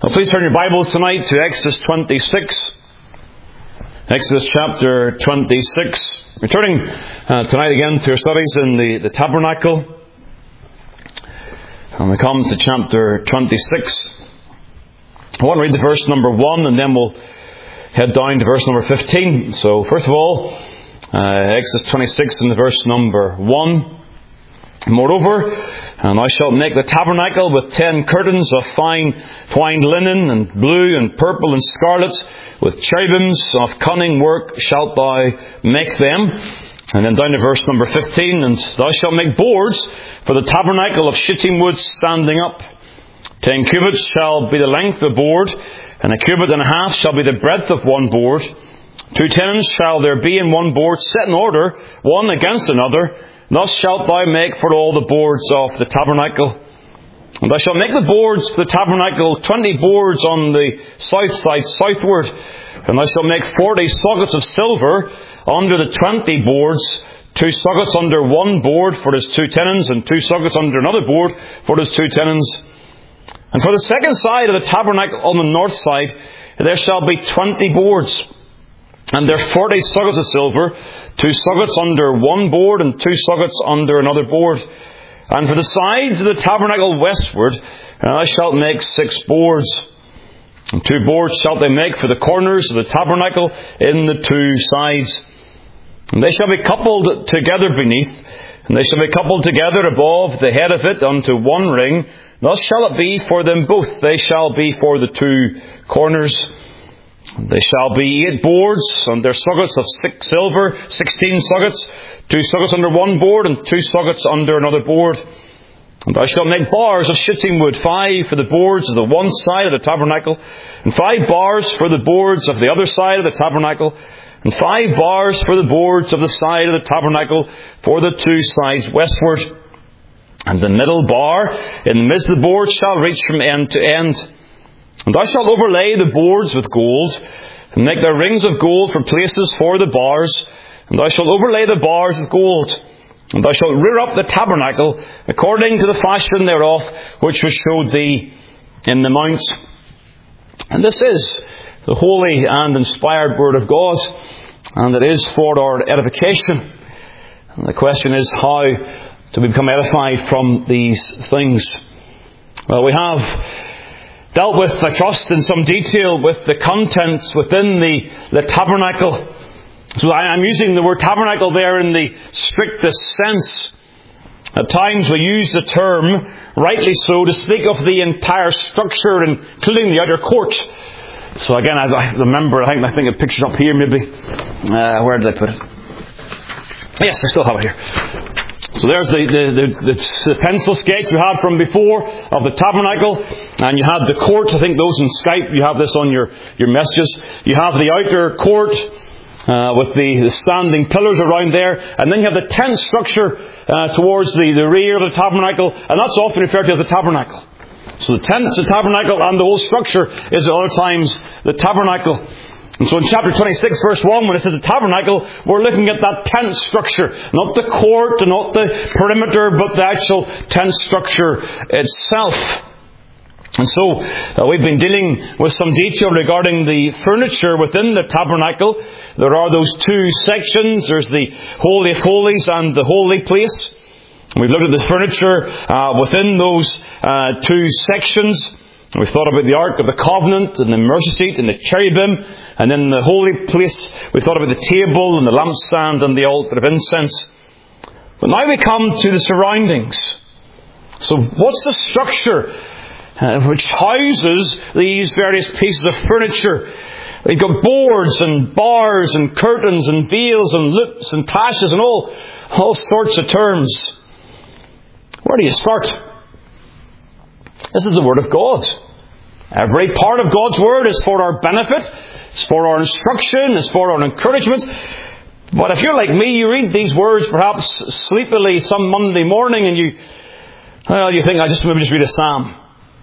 Well, please turn your Bibles tonight to Exodus 26. Exodus chapter 26. We're turning tonight again to our studies in the tabernacle. And we come to chapter 26. I want to read the verse number 1 and then we'll head down to verse number 15. So first of all, Exodus 26 and the verse number 1. Moreover, and thou shalt make the tabernacle with 10 curtains of fine twined linen, and blue and purple and scarlet, with cherubims of cunning work shalt thou make them. And then down to verse number 15, and thou shalt make boards for the tabernacle of shittim wood standing up. 10 cubits shall be the length of the board, and a cubit and a half shall be the breadth of one board. 2 tenons shall there be in one board, set in order, one against another. Thus shalt thou make for all the boards of the tabernacle. And thou shalt make the boards for the tabernacle 20 boards on the south side southward. And thou shalt make 40 sockets of silver under the 20 boards, 2 sockets under one board for his 2 tenons, and 2 sockets under another board for his 2 tenons. And for the second side of the tabernacle on the north side, there shall be 20 boards. And there are 40 sockets of silver, 2 sockets under one board and 2 sockets under another board. And for the sides of the tabernacle westward, thou shalt make 6 boards. And 2 boards shalt they make for the corners of the tabernacle in the 2 sides. And they shall be coupled together beneath, and they shall be coupled together above the head of it unto one ring. Thus shall it be for them both. They shall be for the 2 corners. They shall be 8 boards, and their sockets of 6 silver, 16 sockets, 2 sockets under one board, and 2 sockets under another board. And thou shalt make bars of shittim wood, 5 for the boards of the one side of the tabernacle, and 5 bars for the boards of the other side of the tabernacle, and 5 bars for the boards of the side of the tabernacle for the 2 sides westward. And the middle bar in the midst of the board shall reach from end to end. And thou shalt overlay the boards with gold, and make their rings of gold for places for the bars. And thou shalt overlay the bars with gold. And thou shalt rear up the tabernacle according to the fashion thereof, which was showed thee in the mount. And this is the holy and inspired Word of God, and it is for our edification. And the question is, how do we become edified from these things? Well, we have dealt with, I trust, in some detail with the contents within the tabernacle. So I'm using the word tabernacle there in the strictest sense. At times we use the term, rightly so, to speak of the entire structure, including the outer court. So again, I remember, I think a picture's up here maybe. Where did I put it? Yes, I still have it here. So there's the pencil sketch we had from before of the tabernacle, and you had the court. I think those in Skype, you have this on your messages. You have the outer court with the standing pillars around there, and then you have the tent structure towards the rear of the tabernacle, and that's often referred to as the tabernacle. So the tent is the tabernacle, and the whole structure is at other times the tabernacle. And so in chapter 26, verse 1, when it says the tabernacle, we're looking at that tent structure. Not the court and not the perimeter, but the actual tent structure itself. And so we've been dealing with some detail regarding the furniture within the tabernacle. There are those 2 sections. There's the Holy of Holies and the Holy Place. And we've looked at the furniture within those 2 sections. We've thought about the Ark of the Covenant and the mercy seat and the cherubim. And then the holy place, we've thought about the table and the lampstand and the altar of incense. But now we come to the surroundings. So what's the structure which houses these various pieces of furniture? We've got boards and bars and curtains and veils and loops and taches and all sorts of terms. Where do you start? This is the Word of God. Every part of God's Word is for our benefit. It's for our instruction. It's for our encouragement. But if you're like me, you read these words perhaps sleepily some Monday morning and you think, I just maybe just read a psalm.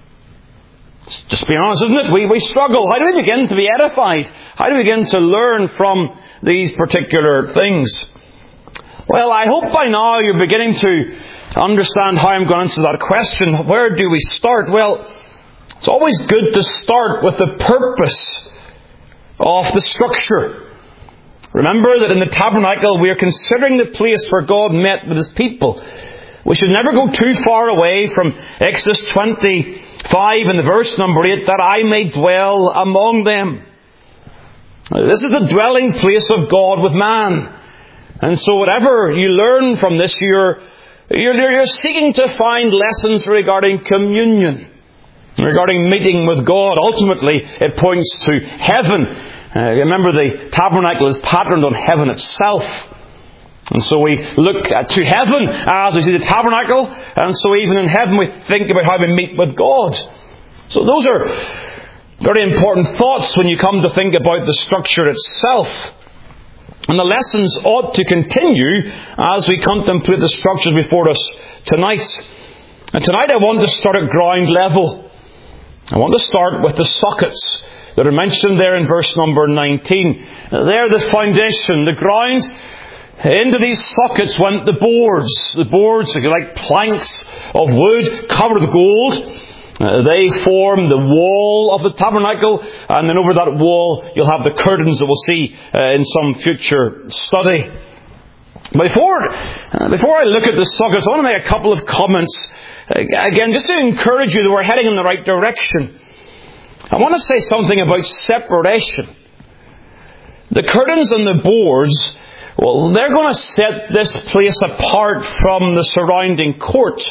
Just be honest, isn't it? We struggle. How do we begin to be edified? How do we begin to learn from these particular things? Well, I hope by now you're beginning to understand how I'm going to answer that question. Where do we start? Well, It's always good to start with the purpose of the structure. Remember that in the tabernacle we are considering the place where God met with His people. We should never go too far away from Exodus 25 and the verse number 8, that I may dwell among them. This is the dwelling place of God with man. And so whatever you learn from this, you're seeking to find lessons regarding communion, regarding meeting with God. Ultimately, it points to heaven. Remember, the tabernacle is patterned on heaven itself. And so we look to heaven as we see the tabernacle, and so even in heaven we think about how we meet with God. So those are very important thoughts when you come to think about the structure itself. And the lessons ought to continue as we contemplate the structures before us tonight. And tonight I want to start at ground level. I want to start with the sockets that are mentioned there in verse number 19. They're the foundation, the ground. Into these sockets went the boards. The boards, if you like, planks of wood covered with gold. They form the wall of the tabernacle, and then over that wall you'll have the curtains that we'll see in some future study. But before I look at the sockets, I want to make a couple of comments, again, just to encourage you that we're heading in the right direction. I want to say something about separation. The curtains and the boards, well, they're going to set this place apart from the surrounding court.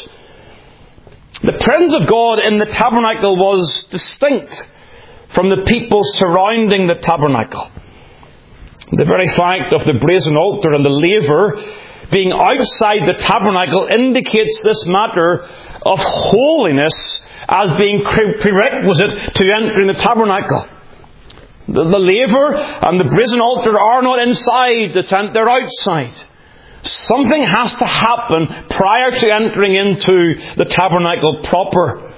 The presence of God in the tabernacle was distinct from the people surrounding the tabernacle. The very fact of the brazen altar and the laver being outside the tabernacle indicates this matter of holiness as being prerequisite to entering the tabernacle. The laver and the brazen altar are not inside the tent, they're outside. Something has to happen prior to entering into the tabernacle proper.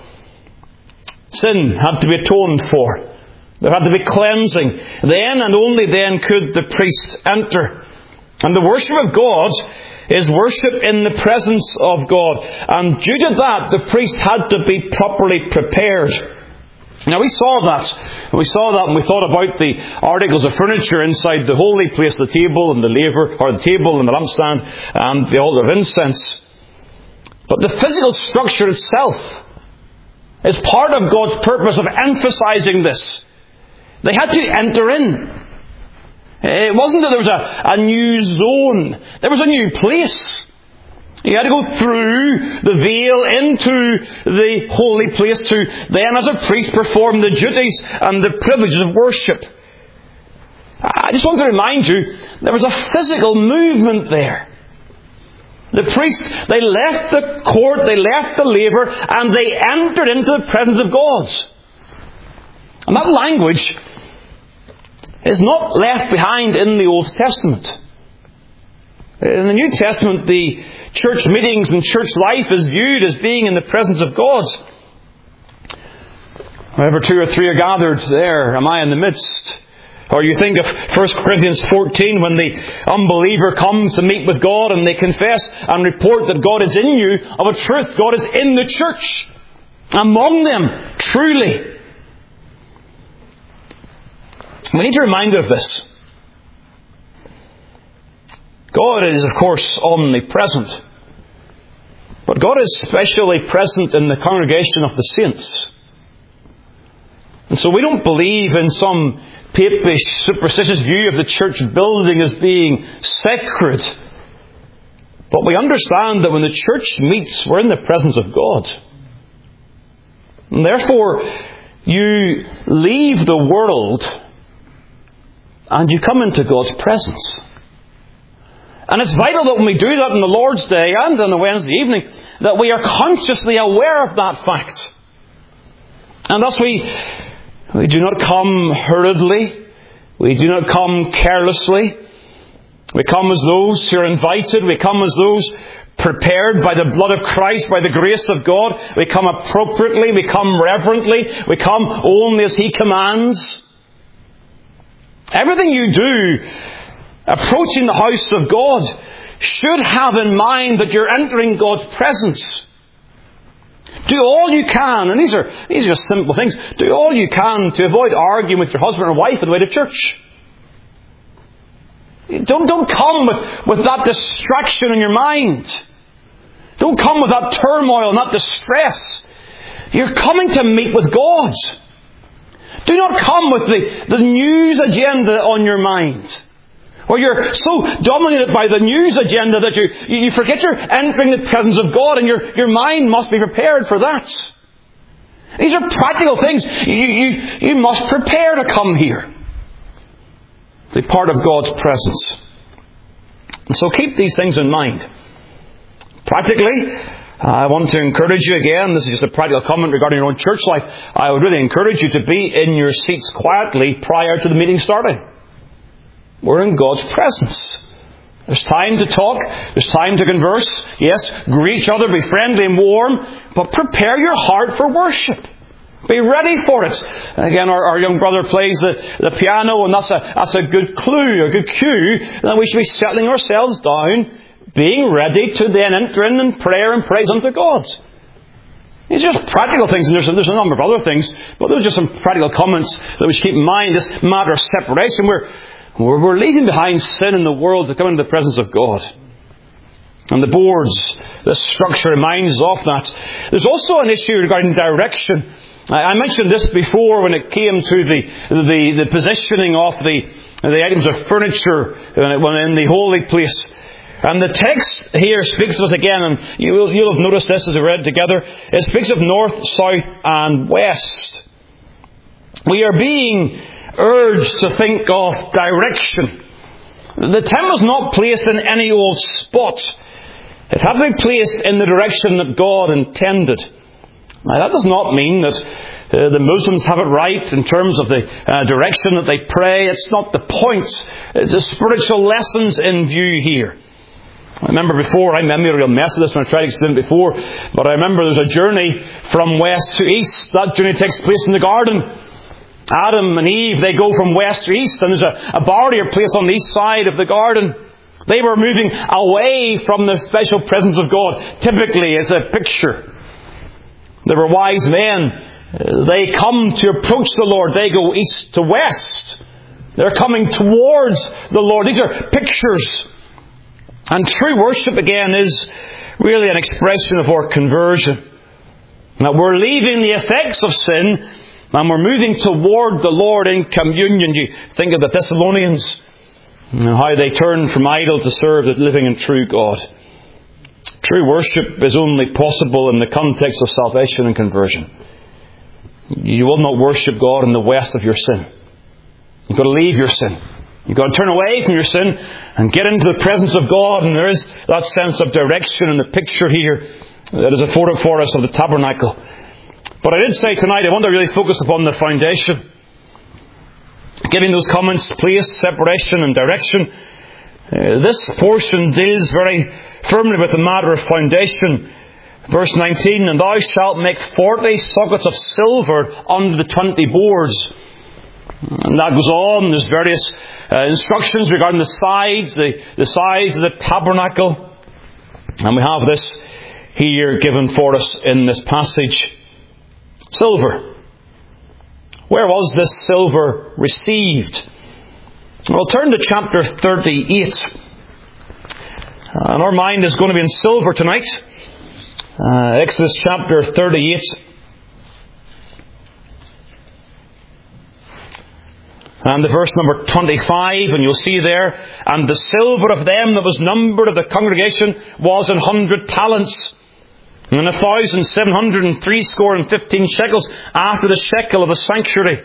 Sin had to be atoned for. There had to be cleansing. Then and only then could the priest enter. And the worship of God is worship in the presence of God. And due to that, the priest had to be properly prepared. Now we saw that. We saw that when we thought about the articles of furniture inside the holy place, the table and the laver, or the table and the lampstand and the altar of incense. But the physical structure itself is part of God's purpose of emphasizing this. They had to enter in. It wasn't that there was a new zone. There was a new place. You had to go through the veil into the holy place to then, as a priest, perform the duties and the privileges of worship. I just want to remind you, there was a physical movement there. The priests, they left the court, they left the laver, and they entered into the presence of God. And that language is not left behind in the Old Testament. In the New Testament, the church meetings and church life is viewed as being in the presence of God. Wherever two or three are gathered, there am I in the midst. Or you think of 1 Corinthians 14, when the unbeliever comes to meet with God and they confess and report that God is in you. Of a truth, God is in the church, among them, truly. We need to remind of this. God is, of course, omnipresent. But God is specially present in the congregation of the saints. And so we don't believe in some papish, superstitious view of the church building as being sacred. But we understand that when the church meets, we're in the presence of God. And therefore, you leave the world and you come into God's presence. And it's vital that when we do that on the Lord's Day and on a Wednesday evening, that we are consciously aware of that fact. And thus we do not come hurriedly. We do not come carelessly. We come as those who are invited. We come as those prepared by the blood of Christ, by the grace of God. We come appropriately. We come reverently. We come only as He commands. Everything you do approaching the house of God should have in mind that you're entering God's presence. Do all you can, and these are just simple things, do all you can to avoid arguing with your husband or wife on the way to church. Don't come with that distraction in your mind. Don't come with that turmoil and that distress. You're coming to meet with God. Do not come with the news agenda on your mind. Or you're so dominated by the news agenda that you forget you're entering the presence of God, and your mind must be prepared for that. These are practical things. You must prepare to come here. Be part of God's presence. And so keep these things in mind. Practically, I want to encourage you again, this is just a practical comment regarding your own church life. I would really encourage you to be in your seats quietly prior to the meeting starting. We're in God's presence. There's time to talk. There's time to converse. Yes, greet each other, be friendly and warm. But prepare your heart for worship. Be ready for it. Again, our young brother plays the piano, and that's a good clue, a good cue, that we should be settling ourselves down, being ready to then enter in prayer and praise unto God. These are just practical things, and there's a number of other things, but those are just some practical comments that we should keep in mind. This matter of separation, we're leaving behind sin in the world to come into the presence of God. And the boards, the structure reminds us of that. There's also an issue regarding direction. I mentioned this before when it came to the positioning of the items of furniture when in the holy place. And the text here speaks to us again, and you'll have noticed this as we read together. It speaks of north, south and west. We are being urged to think of direction. The temple is not placed in any old spot. It has to be placed in the direction that God intended. Now, that does not mean that the Muslims have it right in terms of the direction that they pray. It's not the point. It's the spiritual lessons in view here. I remember before, I made a real mess of this when I tried to explain it before, but I remember there's a journey from west to east. That journey takes place in the garden. Adam and Eve, they go from west to east, and there's a barrier placed on the east side of the garden. They were moving away from the special presence of God. Typically, as a picture. There were wise men. They come to approach the Lord. They go east to west. They're coming towards the Lord. These are pictures. And true worship, again, is really an expression of our conversion. That we're leaving the effects of sin and we're moving toward the Lord in communion. You think of the Thessalonians and how they turned from idol to serve the living and true God. True worship is only possible in the context of salvation and conversion. You will not worship God in the west of your sin. You've got to leave your sin. You've got to turn away from your sin and get into the presence of God. And there is that sense of direction in the picture here that is afforded for us of the tabernacle. But I did say tonight I want to really focus upon the foundation. Giving those comments place, separation and direction. This portion deals very firmly with the matter of foundation. Verse 19, and thou shalt make 40 sockets of silver under the 20 boards. And that goes on. There's various instructions regarding the sides of the tabernacle. And we have this here given for us in this passage. Silver. Where was this silver received? Well, turn to chapter 38. And our mind is going to be in silver tonight. Exodus chapter 38. And the verse number 25, and you'll see there, and the silver of them that was numbered of the congregation was 100 talents, and 1,760 shekels after the shekel of the sanctuary.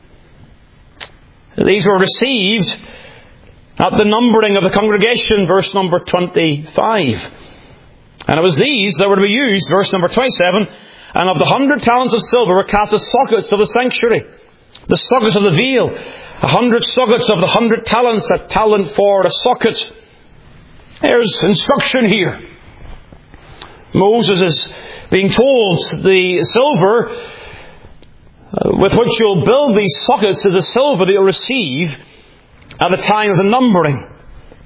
These were received at the numbering of the congregation, verse number 25. And it was these that were to be used, verse number 27, and of the 100 talents of silver were cast as sockets of the sanctuary, the sockets of the veil, 100 sockets of the 100 talents, a talent for a socket. There's instruction here. Moses is being told the silver with which you'll build these sockets is the silver that you'll receive at the time of the numbering.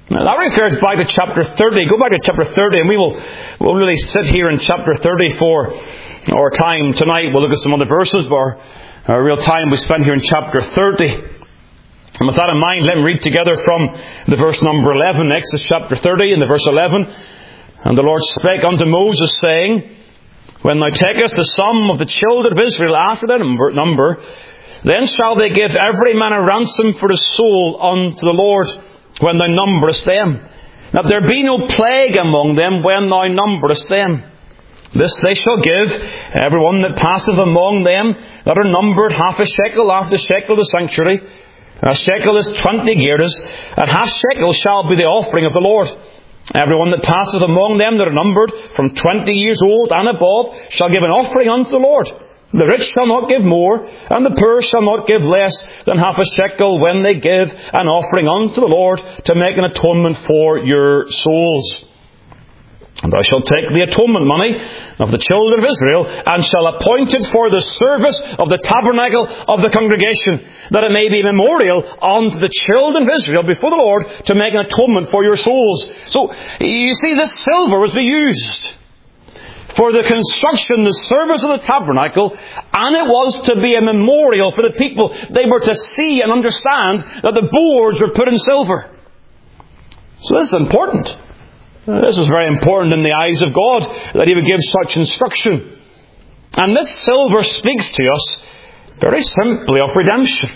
Now, that refers back to chapter 30. Go back to chapter 30 and we'll really sit here in chapter 30 for our time tonight. We'll look at some other verses, but our real time we spend here in chapter 30. And with that in mind, let me read together from the verse number 11, Exodus chapter 30 and the verse 11. And the Lord spake unto Moses, saying, When thou takest the sum of the children of Israel after their number, then shall they give every man a ransom for his soul unto the Lord, when thou numberest them, that there be no plague among them when thou numberest them. This they shall give every one that passeth among them that are numbered half a shekel after the shekel of the sanctuary. A shekel is 20 gerahs, and half shekel shall be the offering of the Lord. Every one that passeth among them that are numbered from 20 years old and above shall give an offering unto the Lord. The rich shall not give more, and the poor shall not give less than half a shekel when they give an offering unto the Lord to make an atonement for your souls. And thou shalt take the atonement money of the children of Israel, and shall appoint it for the service of the tabernacle of the congregation, that it may be a memorial unto the children of Israel before the Lord to make an atonement for your souls. So, you see, this silver was to be used for the construction, the service of the tabernacle, and it was to be a memorial for the people. They were to see and understand that the boards were put in silver. So this is important. This is very important in the eyes of God, that He would give such instruction. And this silver speaks to us very simply of redemption.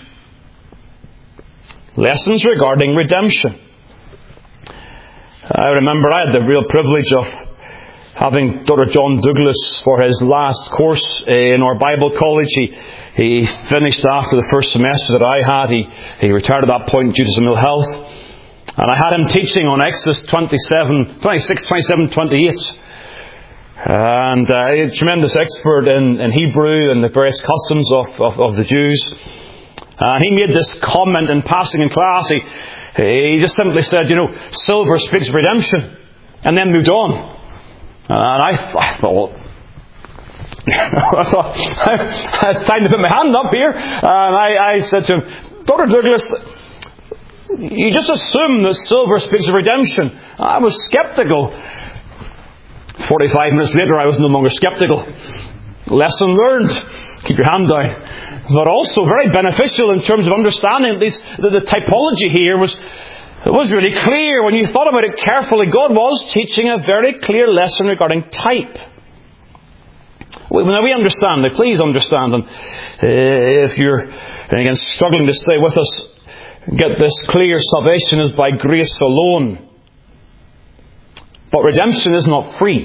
Lessons regarding redemption. I remember I had the real privilege of having Dr. John Douglas for his last course in our Bible college. He finished after the first semester that I had. He retired at that point due to some ill health. And I had him teaching on Exodus 26, 27, 28. And a tremendous expert in Hebrew and the various customs of the Jews. And he made this comment in passing in class. He just simply said, silver speaks of redemption. And then moved on. And I thought, it's time to put my hand up here. And I said to him, Dr. Douglas, you just assume that silver speaks of redemption. I was sceptical. 45 minutes later, I was no longer sceptical. Lesson learned. Keep your hand down. But also very beneficial in terms of understanding at least the typology here was really clear. When you thought about it carefully, God was teaching a very clear lesson regarding type. Now we understand. Now please understand. And if you're again struggling to stay with us, get this clear. Salvation is by grace alone. But redemption is not free.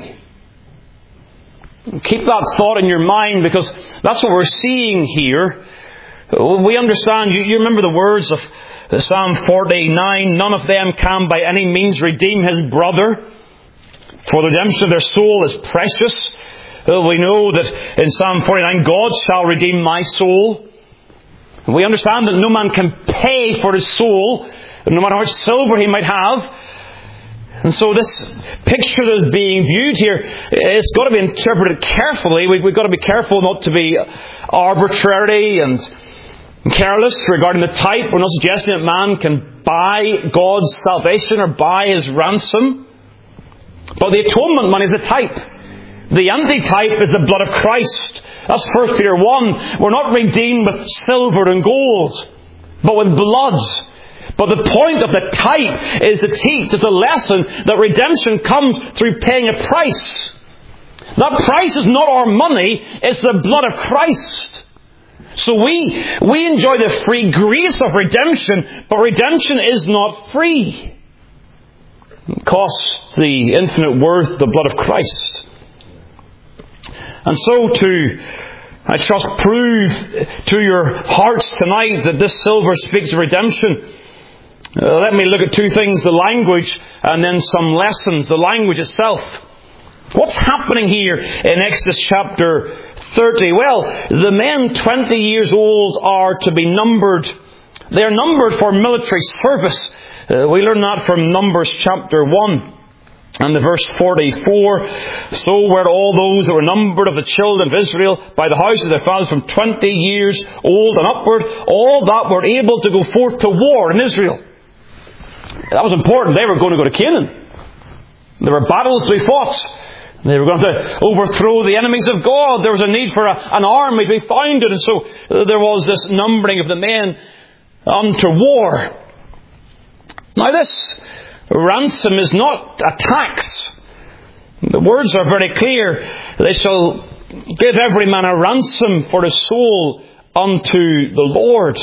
Keep that thought in your mind, because that's what we're seeing here. We understand. You remember the words of Psalm 49, none of them can by any means redeem his brother, for the redemption of their soul is precious. We know that in Psalm 49, God shall redeem my soul. We understand that no man can pay for his soul, no matter how much silver he might have. And so this picture that is being viewed here, it's got to be interpreted carefully. We've got to be careful not to be arbitrary and careless regarding the type. We're not suggesting that man can buy God's salvation or buy His ransom. But the atonement money is a type. The antitype is the blood of Christ. That's 1 Peter 1. We're not redeemed with silver and gold, but with blood. But the point of the type is to teach, is the lesson that redemption comes through paying a price. That price is not our money, it's the blood of Christ. So we enjoy the free grace of redemption, but redemption is not free. It costs the infinite worth, the blood of Christ. And so I trust, prove to your hearts tonight that this silver speaks of redemption. Let me look at two things, the language and then some lessons. The language itself. What's happening here in Exodus chapter 30? Well, the men 20 years old are to be numbered. They are numbered for military service. We learn that from Numbers chapter 1. And the verse 44, so were all those that were numbered of the children of Israel by the house of their fathers from 20 years old and upward, all that were able to go forth to war in Israel. That was important. They were going to go to Canaan. There were battles to be fought. They were going to overthrow the enemies of God. There was a need for an army to be founded. And so there was this numbering of the men unto war. Now this ransom is not a tax. The words are very clear. They shall give every man a ransom for his soul unto the Lord.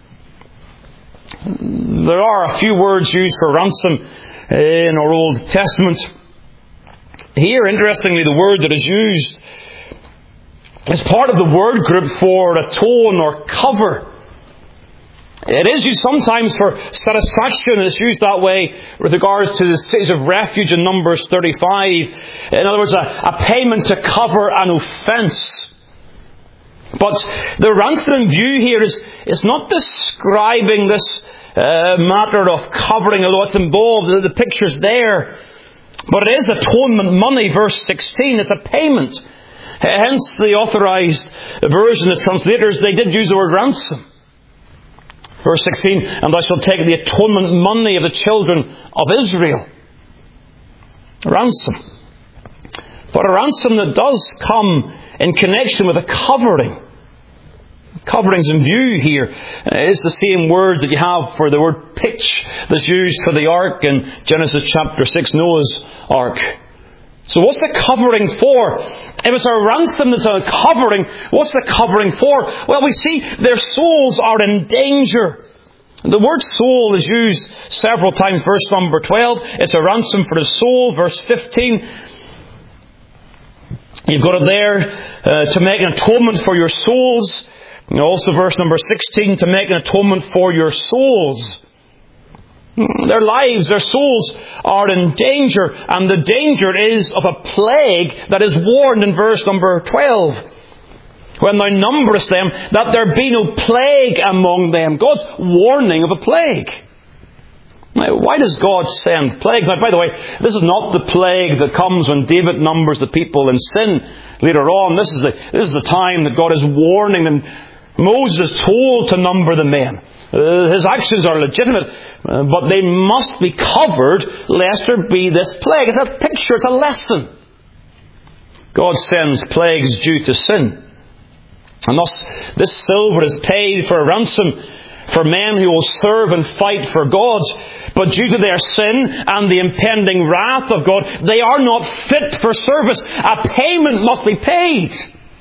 There are a few words used for ransom in our Old Testament. Here, interestingly, the word that is used is part of the word group for atone or cover. It is used sometimes for satisfaction. It's used that way with regards to the cities of refuge in Numbers 35. In other words, a payment to cover an offence. But the ransom in view here is not describing this matter of covering, although it's involved. The picture's there. But it is atonement money, verse 16. It's a payment. Hence the authorized version, the translators, they did use the word ransom. Verse 16, and thou shalt take the atonement money of the children of Israel. Ransom. But a ransom that does come in connection with a covering. Coverings in view here is the same word that you have for the word pitch that's used for the ark in Genesis chapter 6, Noah's ark. So what's the covering for? If it's a ransom that's a covering, what's the covering for? Well, we see their souls are in danger. The word soul is used several times. Verse number 12, it's a ransom for the soul. Verse 15, you've got it there to make an atonement for your souls. And also verse number 16, to make an atonement for your souls. Their lives, their souls are in danger. And the danger is of a plague that is warned in verse number 12. When thou numberest them, that there be no plague among them. God's warning of a plague. Now, why does God send plagues? Now, by the way, this is not the plague that comes when David numbers the people in sin later on. This is the time that God is warning them. Moses is told to number the men. His actions are legitimate, but they must be covered lest there be this plague. It's a picture, it's a lesson. God sends plagues due to sin. And thus, this silver is paid for a ransom for men who will serve and fight for God. But due to their sin and the impending wrath of God, they are not fit for service. A payment must be paid.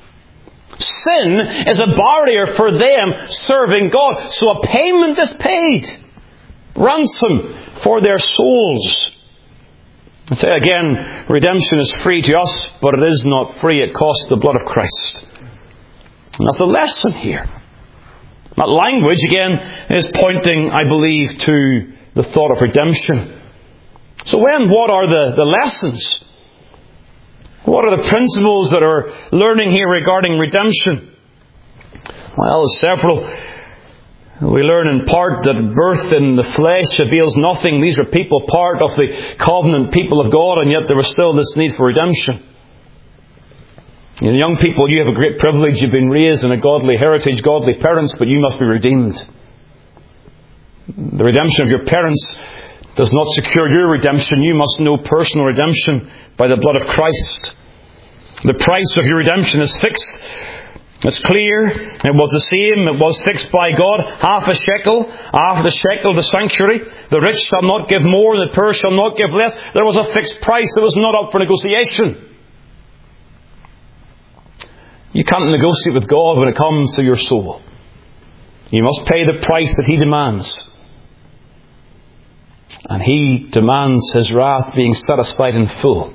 Sin is a barrier for them serving God. So a payment is paid. Ransom for their souls. I say again, redemption is free to us, but it is not free. It costs the blood of Christ. And that's a lesson here. That language, again, is pointing, I believe, to the thought of redemption. So what are the lessons? What are the principles that are learning here regarding redemption? Well, several. We learn in part that birth in the flesh avails nothing. These are people part of the covenant people of God, and yet there was still this need for redemption. You know, young people, you have a great privilege. You've been raised in a godly heritage, godly parents, but you must be redeemed. The redemption of your parents does not secure your redemption. You must know personal redemption by the blood of Christ. The price of your redemption is fixed. It's clear. It was the same. It was fixed by God. Half a shekel. After the shekel of the sanctuary. The rich shall not give more, and the poor shall not give less. There was a fixed price. It was not up for negotiation. You can't negotiate with God when it comes to your soul. You must pay the price that He demands. And He demands His wrath being satisfied in full.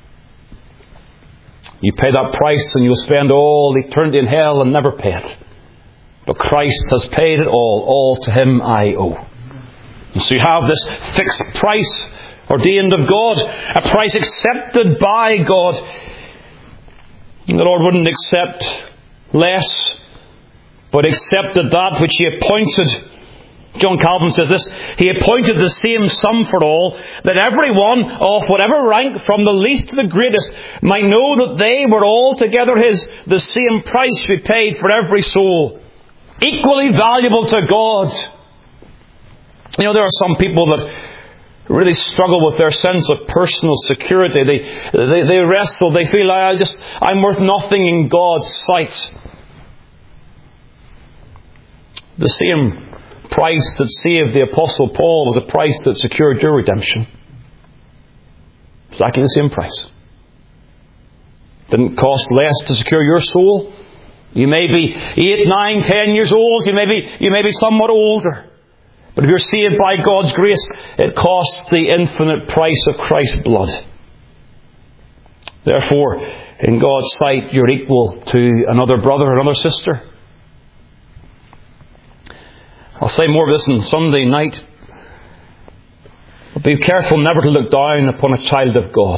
You pay that price and you'll spend all eternity in hell and never pay it. But Christ has paid it all. All to Him I owe. And so you have this fixed price ordained of God. A price accepted by God. The Lord wouldn't accept less, but accepted that which He appointed. John Calvin says this, He appointed the same sum for all, that every one of whatever rank, from the least to the greatest, might know that they were all together His. The same price should be paid for every soul, equally valuable to God. You know, there are some people that really struggle with their sense of personal security. They wrestle. They feel, I'm worth nothing in God's sight. The same price that saved the Apostle Paul was the price that secured your redemption. Exactly the same price. Didn't cost less to secure your soul. You may be 8, 9, 10 years old. You may be somewhat older. But if you're saved by God's grace, it costs the infinite price of Christ's blood. Therefore, in God's sight, you're equal to another brother or another sister. I'll say more of this on Sunday night. But be careful never to look down upon a child of God.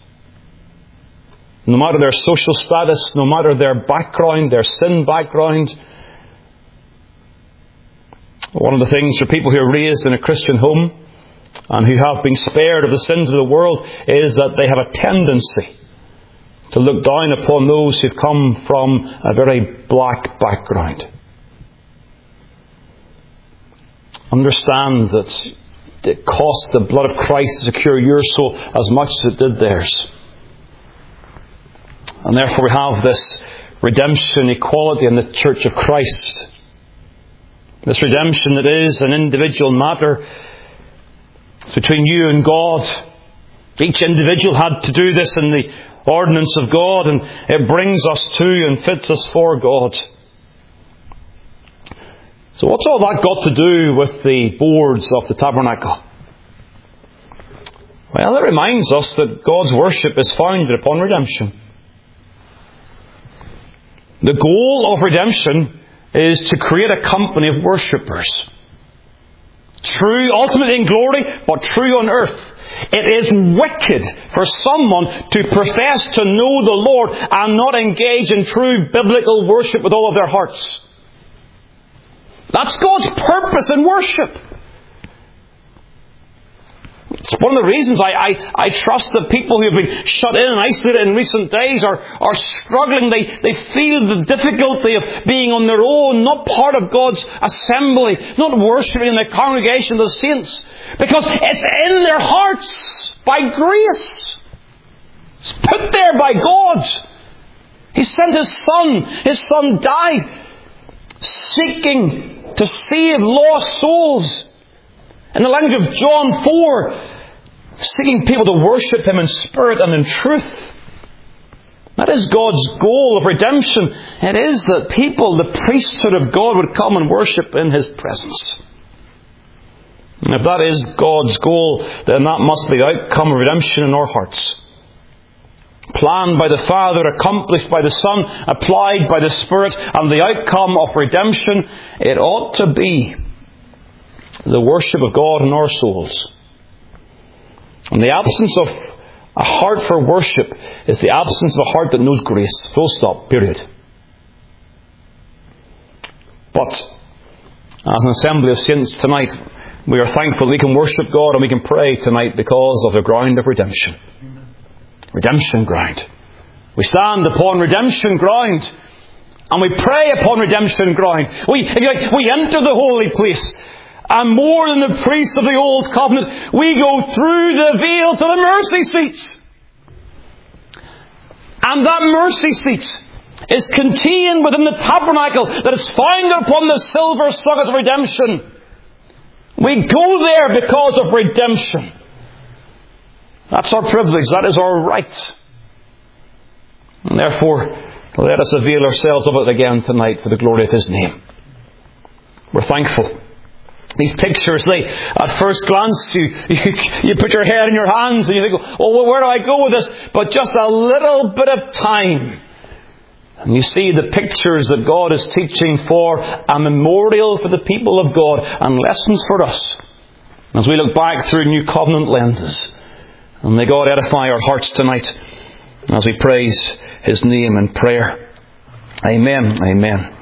No matter their social status, no matter their background, their sin background. One of the things for people who are raised in a Christian home and who have been spared of the sins of the world is that they have a tendency to look down upon those who've come from a very black background. Understand that it cost the blood of Christ to secure your soul as much as it did theirs. And therefore we have this redemption equality in the Church of Christ. This redemption that is an individual matter. It's between you and God. Each individual had to do this in the ordinance of God, and it brings us to and fits us for God. So what's all that got to do with the boards of the tabernacle? Well, it reminds us that God's worship is founded upon redemption. The goal of redemption is to create a company of worshippers. True, ultimately in glory, but true on earth. It is wicked for someone to profess to know the Lord and not engage in true biblical worship with all of their hearts. That's God's purpose in worship. It's one of the reasons I trust that people who have been shut in and isolated in recent days are struggling. They feel the difficulty of being on their own, not part of God's assembly, not worshipping in the congregation of the saints. Because it's in their hearts by grace. It's put there by God. He sent His Son. His Son died seeking to save lost souls. In the language of John 4, seeking people to worship Him in spirit and in truth. That is God's goal of redemption. It is that people, the priesthood of God, would come and worship in His presence. And if that is God's goal, then that must be the outcome of redemption in our hearts. Planned by the Father, accomplished by the Son, applied by the Spirit, and the outcome of redemption, it ought to be the worship of God in our souls. And the absence of a heart for worship is the absence of a heart that knows grace. Full stop. Period. But as an assembly of saints tonight, we are thankful we can worship God and we can pray tonight because of the ground of redemption. Redemption ground. We stand upon redemption ground and we pray upon redemption ground. We enter the holy place. And more than the priests of the Old Covenant, we go through the veil to the mercy seats. And that mercy seat is contained within the tabernacle that is founded upon the silver sockets of redemption. We go there because of redemption. That's our privilege. That is our right. And therefore, let us avail ourselves of it again tonight for the glory of His name. We're thankful. These pictures, at first glance, you put your head in your hands and you think, oh, well, where do I go with this? But just a little bit of time. And you see the pictures that God is teaching for a memorial for the people of God and lessons for us. As we look back through New Covenant lenses. And may God edify our hearts tonight as we praise His name in prayer. Amen. Amen.